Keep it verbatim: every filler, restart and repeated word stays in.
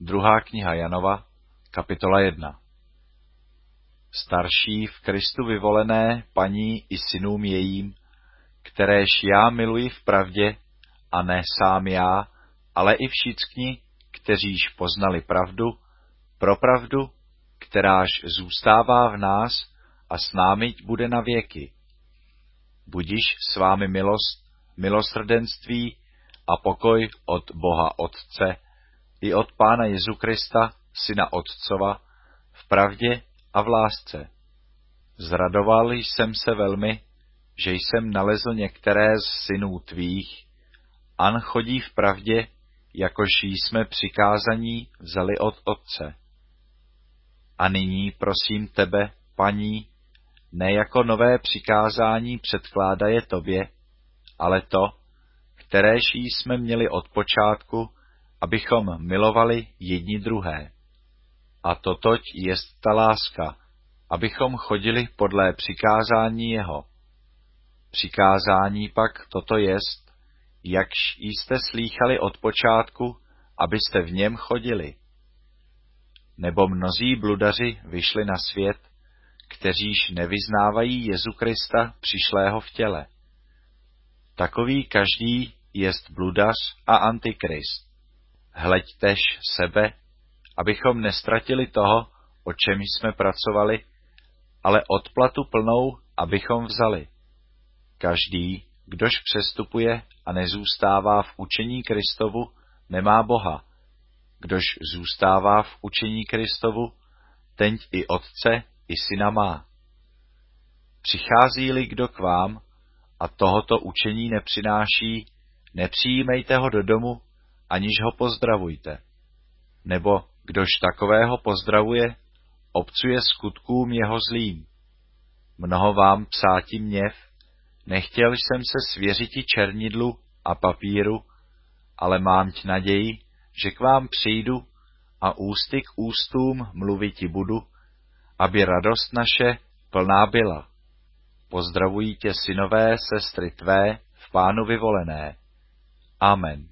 Druhá kniha Janova, kapitola jedna. Starší v Kristu vyvolené paní i synům jejím, kteréž já miluji v pravdě, a ne sám já, ale i všichni, kteříž poznali pravdu, pro pravdu, kteráž zůstává v nás a s námi bude na věky. Budiž s vámi milost, milosrdenství a pokoj od Boha Otce i od Pána Jezu Krista, Syna Otcova, v pravdě a v lásce. Zradoval jsem se velmi, že jsem nalezl některé z synů tvých, an chodí v pravdě, jakož jsme přikázaní vzali od Otce. A nyní prosím tebe, paní, ne jako nové přikázání předkládaje tobě, ale to, kteréž jsme měli od počátku, abychom milovali jedni druhé. A totoť jest ta láska, abychom chodili podle přikázání jeho. Přikázání pak toto jest, jakž jste slýchali od počátku, abyste v něm chodili. Nebo mnozí bludaři vyšli na svět, kteříž nevyznávají Jezu Krista přišlého v těle. Takový každý jest bludař a antikrist. Hleďtež sebe, abychom nestratili toho, o čem jsme pracovali, ale odplatu plnou, abychom vzali. Každý, kdož přestupuje a nezůstává v učení Kristovu, nemá Boha. Kdož zůstává v učení Kristovu, tenť i Otce, i Syna má. Přichází-li kdo k vám a tohoto učení nepřináší, nepřijímejte ho do domu, aniž ho pozdravujte. Nebo kdož takového pozdravuje, obcuje skutkům jeho zlým. Mnoho vám psáti měv, nechtěl jsem se svěřiti černidlu a papíru, ale mámť naději, že k vám přijdu a ústy k ústům mluviti budu, aby radost naše plná byla. Pozdravují tě synové, sestry tvé, v Pánu vyvolené. Amen.